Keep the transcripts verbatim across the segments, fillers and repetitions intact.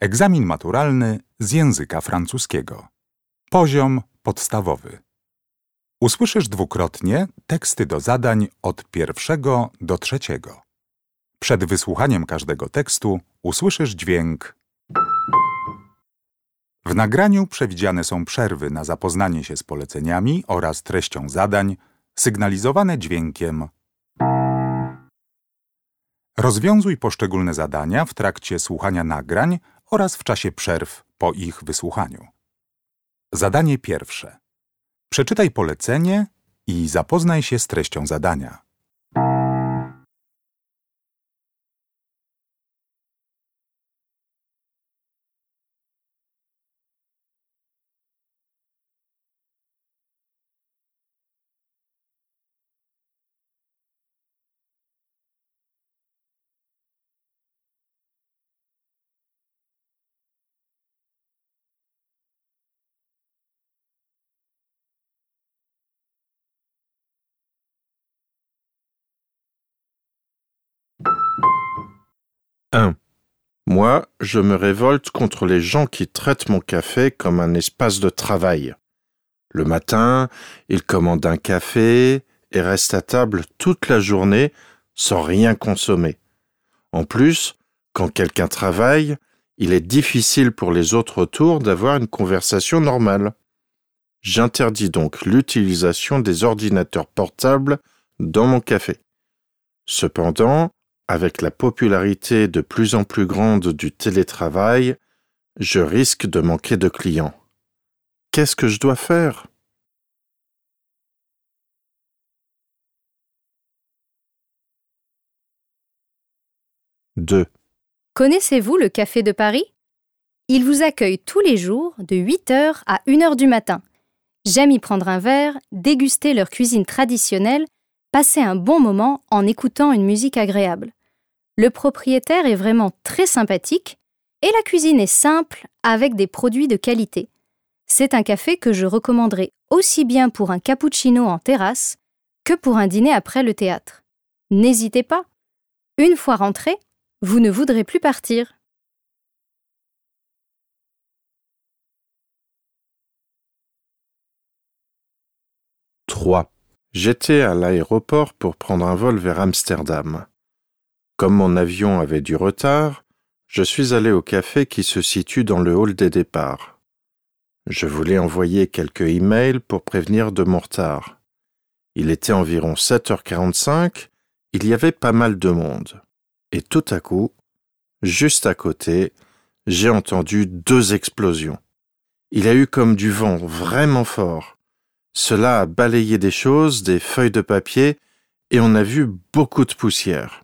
Egzamin maturalny z języka francuskiego. Poziom podstawowy. Usłyszysz dwukrotnie teksty do zadań od pierwszego do trzeciego. Przed wysłuchaniem każdego tekstu usłyszysz dźwięk. W nagraniu przewidziane są przerwy na zapoznanie się z poleceniami oraz treścią zadań, sygnalizowane dźwiękiem. Rozwiązuj poszczególne zadania w trakcie słuchania nagrań oraz w czasie przerw po ich wysłuchaniu. Zadanie pierwsze. Przeczytaj polecenie i zapoznaj się z treścią zadania. un. Moi, je me révolte contre les gens qui traitent mon café comme un espace de travail. Le matin, ils commandent un café et restent à table toute la journée sans rien consommer. En plus, quand quelqu'un travaille, il est difficile pour les autres autour d'avoir une conversation normale. J'interdis donc l'utilisation des ordinateurs portables dans mon café. Cependant, avec la popularité de plus en plus grande du télétravail, je risque de manquer de clients. Qu'est-ce que je dois faire ? deux. Connaissez-vous le Café de Paris ? Il vous accueille tous les jours de huit heures à une heure du matin. J'aime y prendre un verre, déguster leur cuisine traditionnelle, passer un bon moment en écoutant une musique agréable. Le propriétaire est vraiment très sympathique et la cuisine est simple avec des produits de qualité. C'est un café que je recommanderais aussi bien pour un cappuccino en terrasse que pour un dîner après le théâtre. N'hésitez pas. Une fois rentré, vous ne voudrez plus partir. trois. J'étais à l'aéroport pour prendre un vol vers Amsterdam. Comme mon avion avait du retard, je suis allé au café qui se situe dans le hall des départs. Je voulais envoyer quelques emails pour prévenir de mon retard. Il était environ sept heures quarante-cinq, il y avait pas mal de monde. Et tout à coup, juste à côté, j'ai entendu deux explosions. Il y a eu comme du vent vraiment fort. Cela a balayé des choses, des feuilles de papier, et on a vu beaucoup de poussière.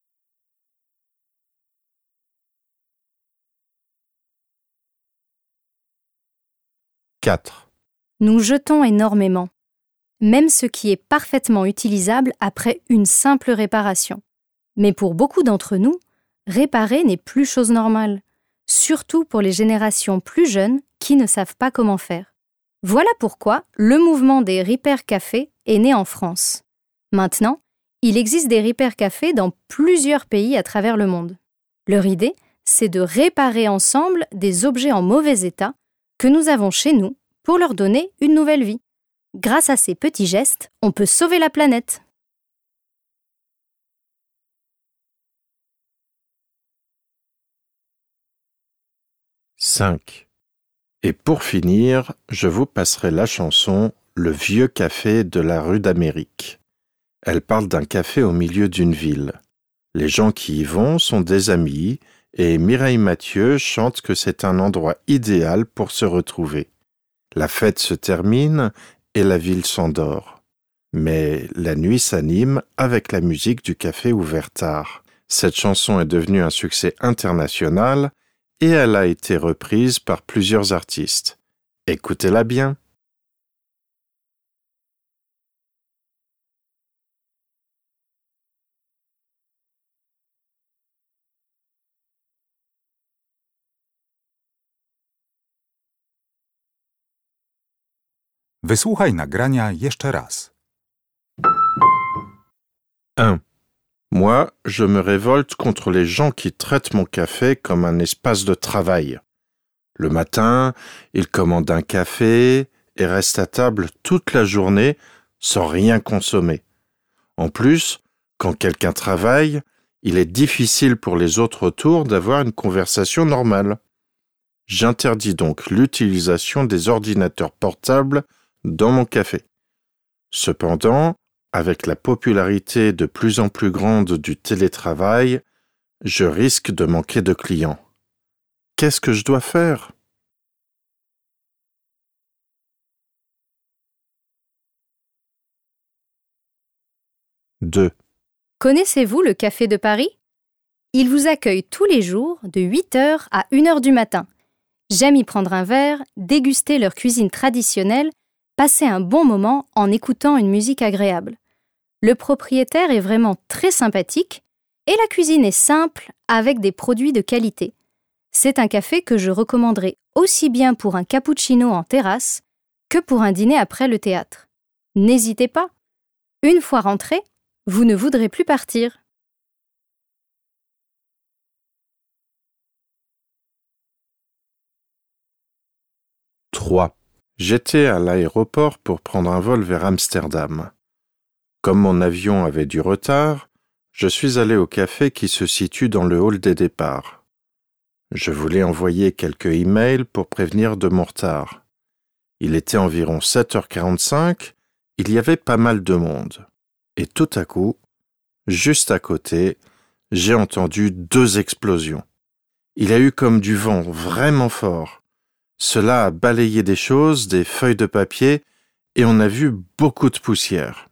quatre. Nous jetons énormément, même ce qui est parfaitement utilisable après une simple réparation. Mais pour beaucoup d'entre nous, réparer n'est plus chose normale, surtout pour les générations plus jeunes qui ne savent pas comment faire. Voilà pourquoi le mouvement des Repair Cafés est né en France. Maintenant, il existe des Repair Cafés dans plusieurs pays à travers le monde. Leur idée, c'est de réparer ensemble des objets en mauvais état que nous avons chez nous pour leur donner une nouvelle vie. Grâce à ces petits gestes, on peut sauver la planète. cinq. Et pour finir, je vous passerai la chanson « Le vieux café de la rue d'Amérique ». Elle parle d'un café au milieu d'une ville. Les gens qui y vont sont des amis et Mireille Mathieu chante que c'est un endroit idéal pour se retrouver. La fête se termine et la ville s'endort. Mais la nuit s'anime avec la musique du café ouvert tard. Cette chanson est devenue un succès international et elle a été reprise par plusieurs artistes. Écoutez-la bien. Wysłuchaj nagrania jeszcze raz. un. Moi, je me révolte contre les gens qui traitent mon café comme un espace de travail. Le matin, ils commandent un café et restent à table toute la journée sans rien consommer. En plus, quand quelqu'un travaille, il est difficile pour les autres autour d'avoir une conversation normale. J'interdis donc l'utilisation des ordinateurs portables dans mon café. Cependant, avec la popularité de plus en plus grande du télétravail, je risque de manquer de clients. Qu'est-ce que je dois faire ? deux. Connaissez-vous le Café de Paris ? Il vous accueille tous les jours de huit heures à une heure du matin. J'aime y prendre un verre, déguster leur cuisine traditionnelle, passer un bon moment en écoutant une musique agréable. Le propriétaire est vraiment très sympathique et la cuisine est simple avec des produits de qualité. C'est un café que je recommanderais aussi bien pour un cappuccino en terrasse que pour un dîner après le théâtre. N'hésitez pas. Une fois rentré, vous ne voudrez plus partir. trois. J'étais à l'aéroport pour prendre un vol vers Amsterdam. Comme mon avion avait du retard, je suis allé au café qui se situe dans le hall des départs. Je voulais envoyer quelques emails pour prévenir de mon retard. Il était environ sept heures quarante-cinq, il y avait pas mal de monde. Et tout à coup, juste à côté, j'ai entendu deux explosions. Il y a eu comme du vent vraiment fort. Cela a balayé des choses, des feuilles de papier, et on a vu beaucoup de poussière.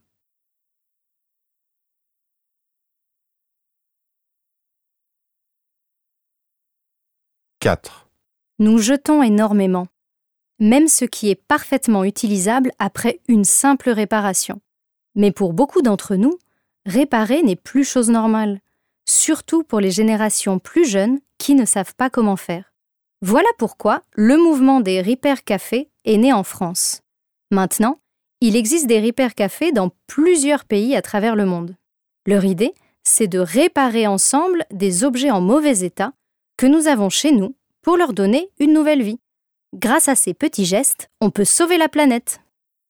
quatre. Nous jetons énormément, même ce qui est parfaitement utilisable après une simple réparation. Mais pour beaucoup d'entre nous, réparer n'est plus chose normale, surtout pour les générations plus jeunes qui ne savent pas comment faire. Voilà pourquoi le mouvement des Repair Cafés est né en France. Maintenant, il existe des Repair Cafés dans plusieurs pays à travers le monde. Leur idée, c'est de réparer ensemble des objets en mauvais état que nous avons chez nous pour leur donner une nouvelle vie. Grâce à ces petits gestes, on peut sauver la planète.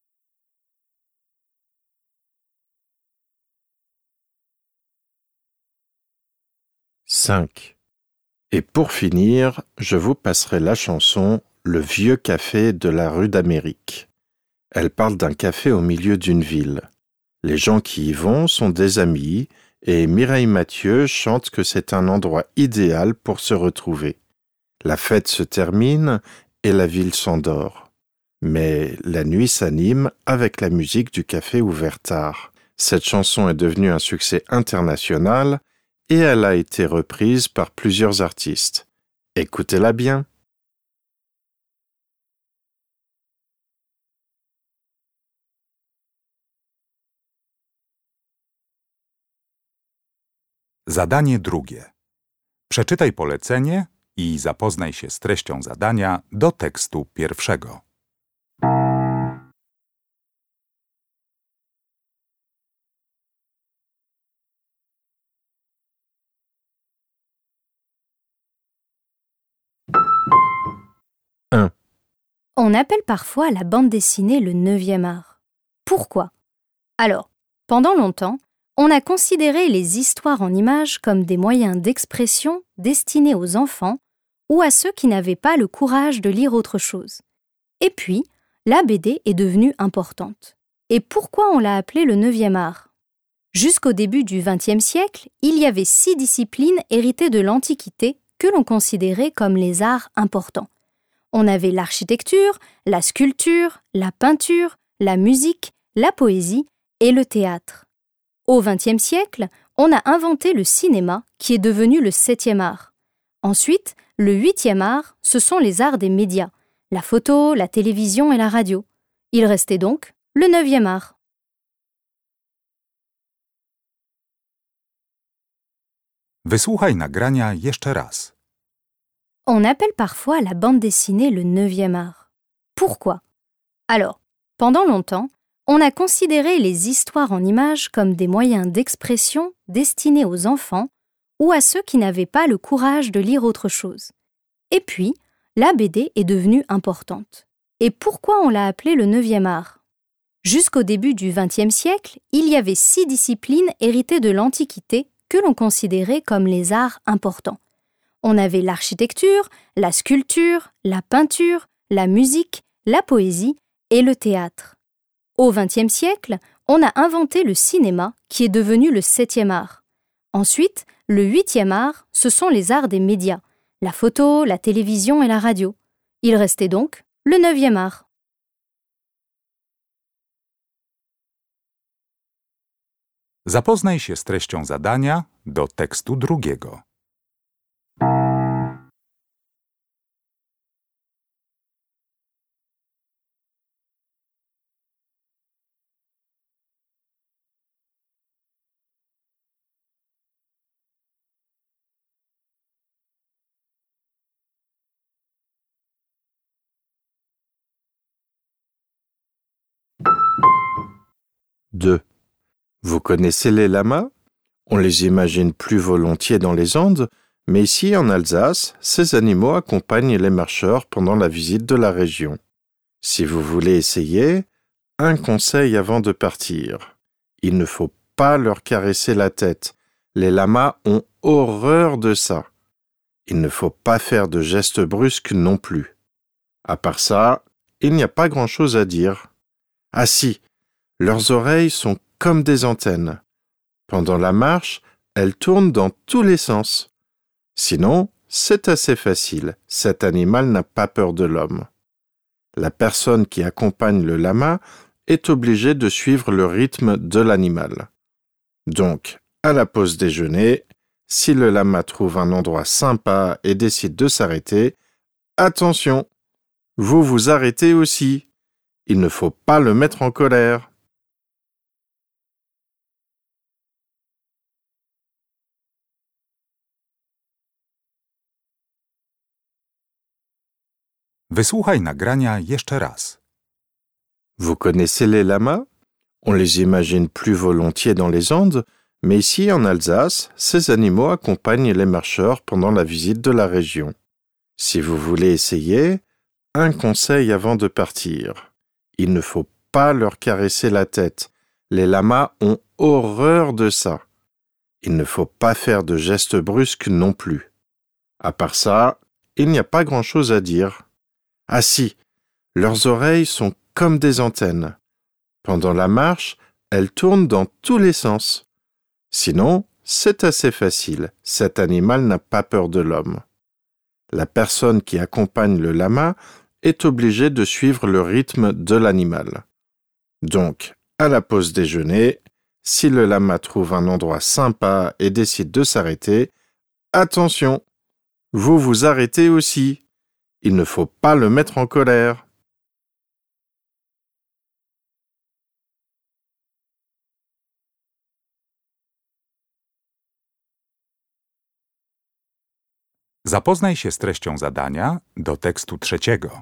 cinq. Et pour finir, je vous passerai la chanson « Le vieux café de la rue d'Amérique ». Elle parle d'un café au milieu d'une ville. Les gens qui y vont sont des amis et Mireille Mathieu chante que c'est un endroit idéal pour se retrouver. La fête se termine et la ville s'endort. Mais la nuit s'anime avec la musique du café ouvert tard. Cette chanson est devenue un succès international et elle a été reprise par plusieurs artistes. Écoutez-la bien. Zadanie drugie. Przeczytaj polecenie i zapoznaj się z treścią zadania do tekstu pierwszego. un. On appelle parfois la bande dessinée le neuvième art. Pourquoi ? Alors, pendant longtemps, on a considéré les histoires en images comme des moyens d'expression destinés aux enfants ou à ceux qui n'avaient pas le courage de lire autre chose. Et puis, la B D est devenue importante. Et pourquoi on l'a appelée le neuvième art ? Jusqu'au début du vingtième siècle, il y avait six disciplines héritées de l'Antiquité que l'on considérait comme les arts importants. On avait l'architecture, la sculpture, la peinture, la musique, la poésie et le théâtre. Au vingtième siècle, on a inventé le cinéma qui est devenu le septième art. Ensuite, le huitième art, ce sont les arts des médias, la photo, la télévision et la radio. Il restait donc le neuvième art. Wysłuchaj nagrania jeszcze raz. On appelle parfois la bande dessinée le neuvième art. Pourquoi ? Alors, pendant longtemps, on a considéré les histoires en images comme des moyens d'expression destinés aux enfants ou à ceux qui n'avaient pas le courage de lire autre chose. Et puis, la B D est devenue importante. Et pourquoi on l'a appelée le neuvième art ? Jusqu'au début du vingtième siècle, il y avait six disciplines héritées de l'Antiquité que l'on considérait comme les arts importants. On avait l'architecture, la sculpture, la peinture, la musique, la poésie et le théâtre. Au vingtième siècle, on a inventé le cinéma qui est devenu le septième art. Ensuite, le huitième art, ce sont les arts des médias, la photo, la télévision et la radio. Il restait donc le neuvième art. Zapoznaj się z treścią zadania do tekstu drugiego. deux. Vous connaissez les lamas? On les imagine plus volontiers dans les Andes, mais ici en Alsace, ces animaux accompagnent les marcheurs pendant la visite de la région. Si vous voulez essayer, un conseil avant de partir. Il ne faut pas leur caresser la tête. Les lamas ont horreur de ça. Il ne faut pas faire de gestes brusques non plus. À part ça, il n'y a pas grand-chose à dire. Ah si, leurs oreilles sont comme des antennes. Pendant la marche, elles tournent dans tous les sens. Sinon, c'est assez facile. Cet animal n'a pas peur de l'homme. La personne qui accompagne le lama est obligée de suivre le rythme de l'animal. Donc, à la pause déjeuner, si le lama trouve un endroit sympa et décide de s'arrêter, attention, vous vous arrêtez aussi. Il ne faut pas le mettre en colère. Wysłuchaj nagrania jeszcze raz. Vous connaissez les lamas? On les imagine plus volontiers dans les Andes, mais ici en Alsace, ces animaux accompagnent les marcheurs pendant la visite de la région. Si vous voulez essayer, un conseil avant de partir. Il ne faut pas leur caresser la tête. Les lamas ont horreur de ça. Il ne faut pas faire de gestes brusques non plus. À part ça, il n'y a pas grand-chose à dire. Ah si, leurs oreilles sont comme des antennes. Pendant la marche, elles tournent dans tous les sens. Sinon, c'est assez facile. Cet animal n'a pas peur de l'homme. La personne qui accompagne le lama est obligée de suivre le rythme de l'animal. Donc, à la pause déjeuner, si le lama trouve un endroit sympa et décide de s'arrêter, attention, vous vous arrêtez aussi. Il ne faut pas le mettre en colère. Zapoznaj się z treścią zadania do tekstu trzeciego.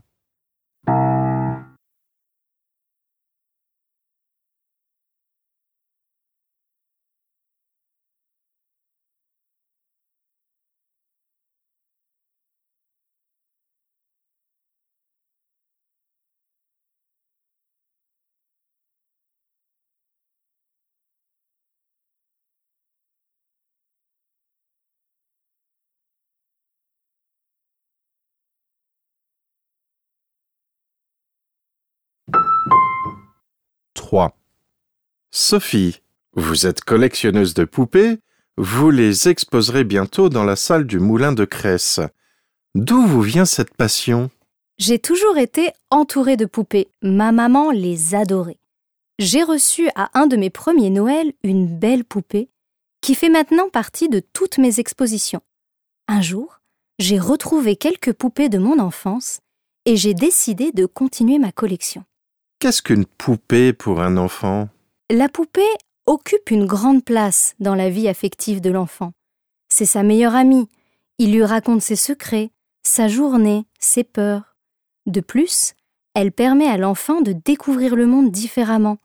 trois. Sophie, vous êtes collectionneuse de poupées, vous les exposerez bientôt dans la salle du moulin de Cresse. D'où vous vient cette passion? J'ai toujours été entourée de poupées. Ma maman les adorait. J'ai reçu à un de mes premiers Noëls une belle poupée qui fait maintenant partie de toutes mes expositions. Un jour, j'ai retrouvé quelques poupées de mon enfance et j'ai décidé de continuer ma collection. Qu'est-ce qu'une poupée pour un enfant? La poupée occupe une grande place dans la vie affective de l'enfant. C'est sa meilleure amie. Il lui raconte ses secrets, sa journée, ses peurs. De plus, elle permet à l'enfant de découvrir le monde différemment,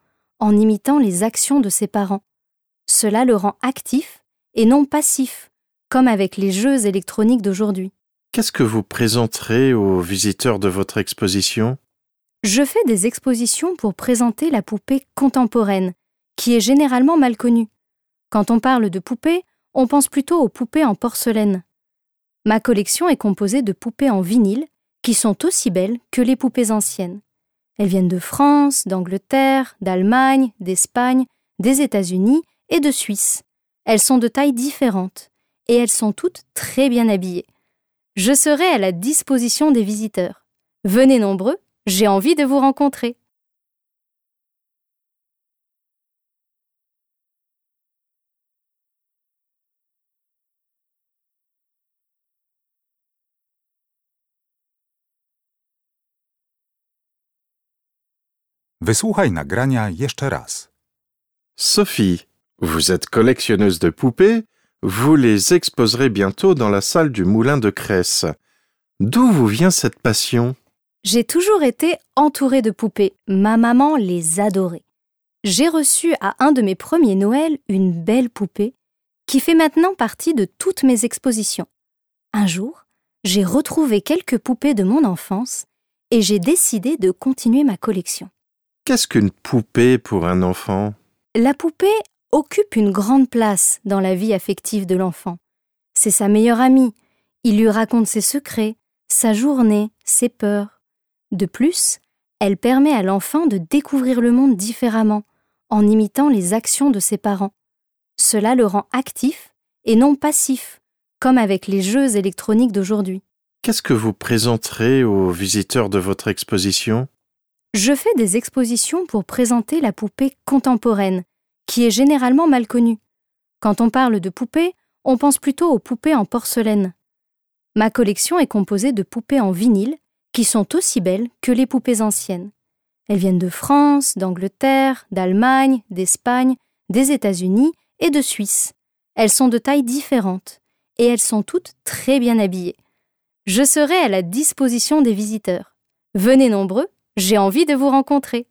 en imitant les actions de ses parents. Cela le rend actif et non passif, comme avec les jeux électroniques d'aujourd'hui. Qu'est-ce que vous présenterez aux visiteurs de votre exposition? Je fais des expositions pour présenter la poupée contemporaine, qui est généralement mal connue. Quand on parle de poupées, on pense plutôt aux poupées en porcelaine. Ma collection est composée de poupées en vinyle, qui sont aussi belles que les poupées anciennes. Elles viennent de France, d'Angleterre, d'Allemagne, d'Espagne, des États-Unis et de Suisse. Elles sont de tailles différentes et elles sont toutes très bien habillées. Je serai à la disposition des visiteurs. Venez nombreux, j'ai envie de vous rencontrer. Wysłuchaj nagrania jeszcze raz. Sophie, vous êtes collectionneuse de poupées, vous les exposerez bientôt dans la salle du Moulin de Cresse. D'où vous vient cette passion? J'ai toujours été entourée de poupées. Ma maman les adorait. J'ai reçu à un de mes premiers Noëls une belle poupée qui fait maintenant partie de toutes mes expositions. Un jour, j'ai retrouvé quelques poupées de mon enfance et j'ai décidé de continuer ma collection. Qu'est-ce qu'une poupée pour un enfant? La poupée occupe une grande place dans la vie affective de l'enfant. C'est sa meilleure amie. Il lui raconte ses secrets, sa journée, ses peurs. De plus, elle permet à l'enfant de découvrir le monde différemment, en imitant les actions de ses parents. Cela le rend actif et non passif, comme avec les jeux électroniques d'aujourd'hui. Qu'est-ce que vous présenterez aux visiteurs de votre exposition? Je fais des expositions pour présenter la poupée contemporaine, qui est généralement mal connue. Quand on parle de poupées, on pense plutôt aux poupées en porcelaine. Ma collection est composée de poupées en vinyle, qui sont aussi belles que les poupées anciennes. Elles viennent de France, d'Angleterre, d'Allemagne, d'Espagne, des États-Unis et de Suisse. Elles sont de tailles différentes et elles sont toutes très bien habillées. Je serai à la disposition des visiteurs. Venez nombreux, j'ai envie de vous rencontrer.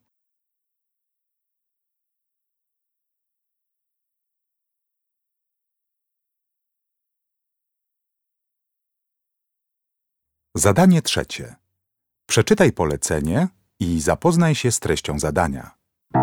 Zadanie trzecie. Przeczytaj polecenie i zapoznaj się z treścią zadania.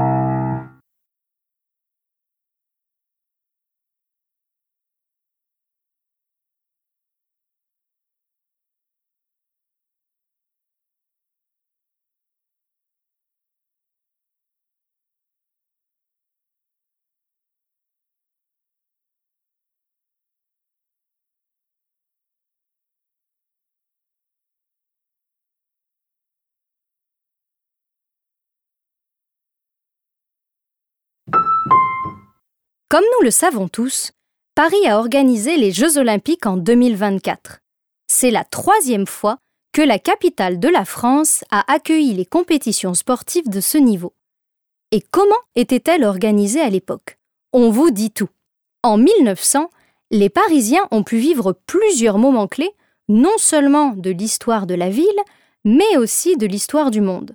Comme nous le savons tous, Paris a organisé les Jeux Olympiques en deux mille vingt-quatre. C'est la troisième fois que la capitale de la France a accueilli les compétitions sportives de ce niveau. Et comment étaient-elles organisées à l'époque? On vous dit tout. En mille neuf cents, les Parisiens ont pu vivre plusieurs moments clés, non seulement de l'histoire de la ville, mais aussi de l'histoire du monde.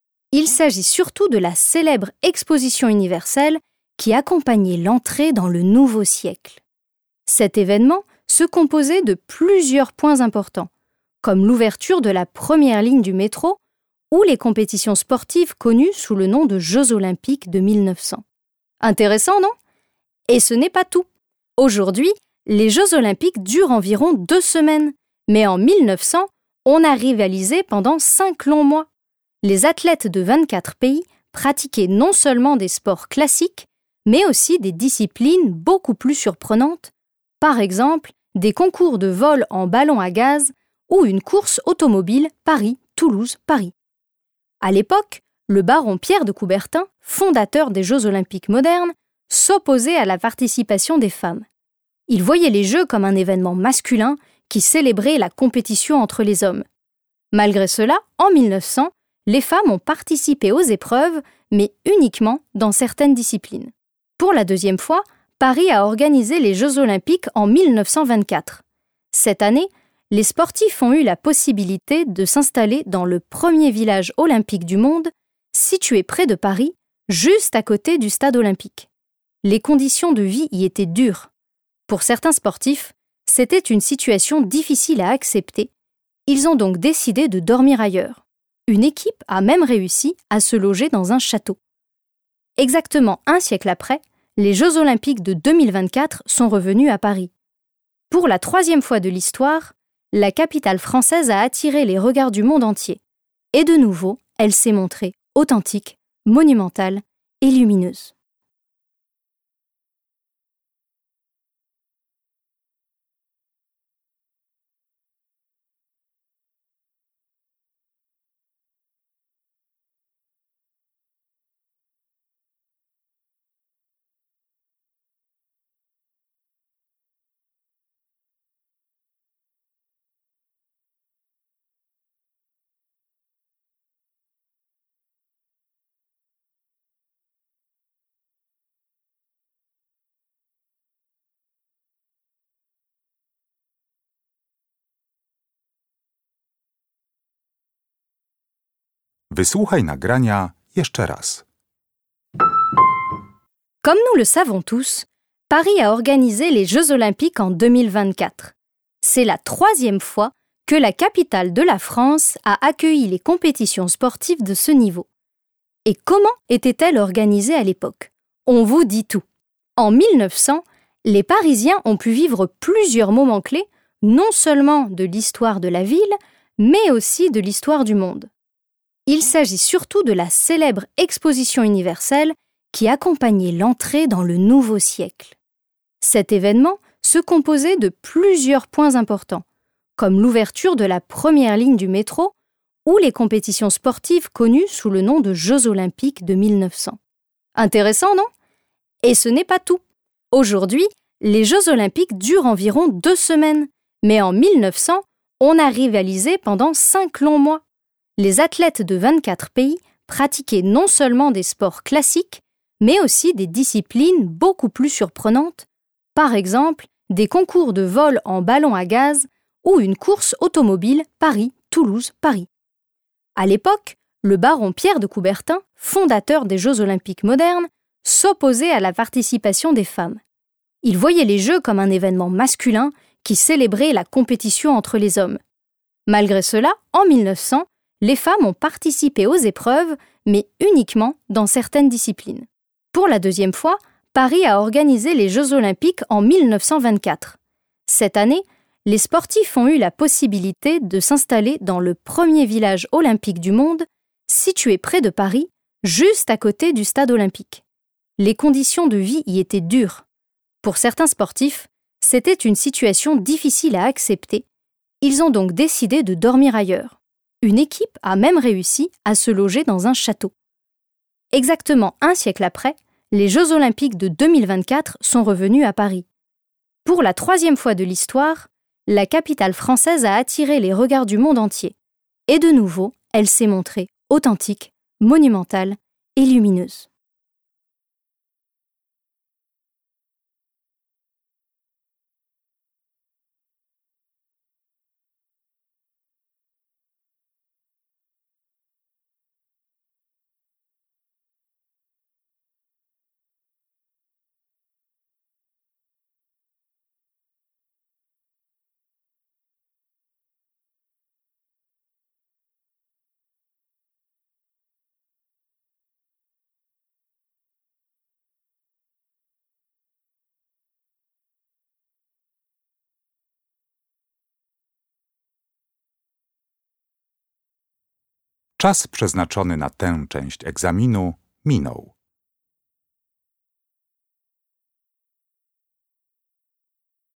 Il s'agit surtout de la célèbre Exposition universelle qui accompagnait l'entrée dans le nouveau siècle. Cet événement se composait de plusieurs points importants, comme l'ouverture de la première ligne du métro ou les compétitions sportives connues sous le nom de Jeux olympiques de mille neuf cents. Intéressant, non? Et ce n'est pas tout. Aujourd'hui, les Jeux olympiques durent environ deux semaines, mais en mille neuf cents, on a rivalisé pendant cinq longs mois. Les athlètes de vingt-quatre pays pratiquaient non seulement des sports classiques, mais aussi des disciplines beaucoup plus surprenantes, par exemple des concours de vol en ballon à gaz ou une course automobile Paris-Toulouse-Paris. À l'époque, le baron Pierre de Coubertin, fondateur des Jeux olympiques modernes, s'opposait à la participation des femmes. Il voyait les Jeux comme un événement masculin qui célébrait la compétition entre les hommes. Malgré cela, en mille neuf cents, les femmes ont participé aux épreuves, mais uniquement dans certaines disciplines. Pour la deuxième fois, Paris a organisé les Jeux olympiques en mille neuf cent vingt-quatre. Cette année, les sportifs ont eu la possibilité de s'installer dans le premier village olympique du monde, situé près de Paris, juste à côté du stade olympique. Les conditions de vie y étaient dures. Pour certains sportifs, c'était une situation difficile à accepter. Ils ont donc décidé de dormir ailleurs. Une équipe a même réussi à se loger dans un château. Exactement un siècle après, les Jeux olympiques de deux mille vingt-quatre sont revenus à Paris. Pour la troisième fois de l'histoire, la capitale française a attiré les regards du monde entier. Et de nouveau, elle s'est montrée authentique, monumentale et lumineuse. Wysłuchaj nagrania jeszcze raz. Comme nous le savons tous, Paris a organisé les Jeux olympiques en deux mille vingt-quatre. C'est la troisième fois que la capitale de la France a accueilli les compétitions sportives de ce niveau. Et comment étaient-elles organisées à l'époque? On vous dit tout. En mille neuf cents, les Parisiens ont pu vivre plusieurs moments clés, non seulement de l'histoire de la ville, mais aussi de l'histoire du monde. Il s'agit surtout de la célèbre Exposition universelle qui accompagnait l'entrée dans le nouveau siècle. Cet événement se composait de plusieurs points importants, comme l'ouverture de la première ligne du métro ou les compétitions sportives connues sous le nom de Jeux olympiques de mille neuf cents. Intéressant, non? Et ce n'est pas tout. Aujourd'hui, les Jeux olympiques durent environ deux semaines, mais en mille neuf cents, on a rivalisé pendant cinq longs mois. Les athlètes de vingt-quatre pays pratiquaient non seulement des sports classiques, mais aussi des disciplines beaucoup plus surprenantes, par exemple des concours de vol en ballon à gaz ou une course automobile Paris-Toulouse-Paris. À l'époque, le baron Pierre de Coubertin, fondateur des Jeux olympiques modernes, s'opposait à la participation des femmes. Il voyait les Jeux comme un événement masculin qui célébrait la compétition entre les hommes. Malgré cela, en mille neuf cents, les femmes ont participé aux épreuves, mais uniquement dans certaines disciplines. Pour la deuxième fois, Paris a organisé les Jeux olympiques en mille neuf cent vingt-quatre. Cette année, les sportifs ont eu la possibilité de s'installer dans le premier village olympique du monde, situé près de Paris, juste à côté du stade olympique. Les conditions de vie y étaient dures. Pour certains sportifs, c'était une situation difficile à accepter. Ils ont donc décidé de dormir ailleurs. Une équipe a même réussi à se loger dans un château. Exactement un siècle après, les Jeux olympiques de deux mille vingt-quatre sont revenus à Paris. Pour la troisième fois de l'histoire, la capitale française a attiré les regards du monde entier. Et de nouveau, elle s'est montrée authentique, monumentale et lumineuse. Czas przeznaczony na tę część egzaminu minął.